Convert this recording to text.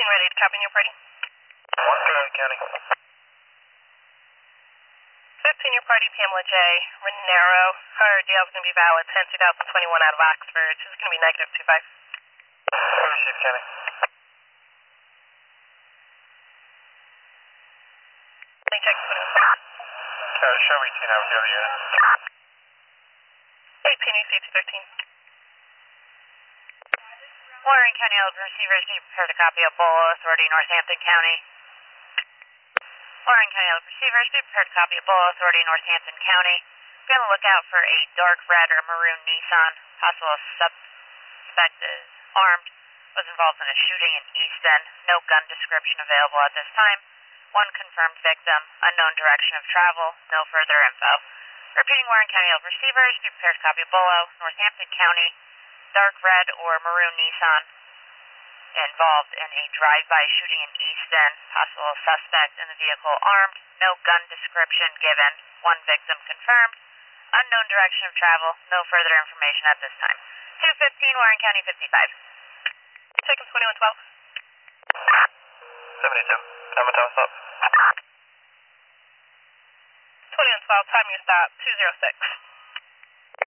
ready to copy in your party. 1 County. 15, your party, Pamela J. Renero. Her DL is going to be valid 10/2021 out of Oxford. She's going to be negative 25. Receive County. Let me check 21. Show me 18 hours the other unit. 18, receive 213. Warren County Elder Receivers, be prepared to copy Ebola Authority, Northampton County. Warren County Elder Receivers, be prepared to copy Ebola Authority, Northampton County. Be on the lookout for a dark red or maroon Nissan. Possible suspect is armed. Was involved in a shooting in Easton. No gun description available at this time. One confirmed victim. Unknown direction of travel. No further info. Repeating, Warren County Elder Receivers, be prepared to copy Ebola, Northampton County. Dark red or maroon Nissan involved in a drive-by shooting in Easton. Possible suspect in the vehicle armed. No gun description given. One victim confirmed. Unknown direction of travel. No further information at this time. 215 Warren County 55. Checking 2112. 72. Time and time stop. 2112, time your stop, 206.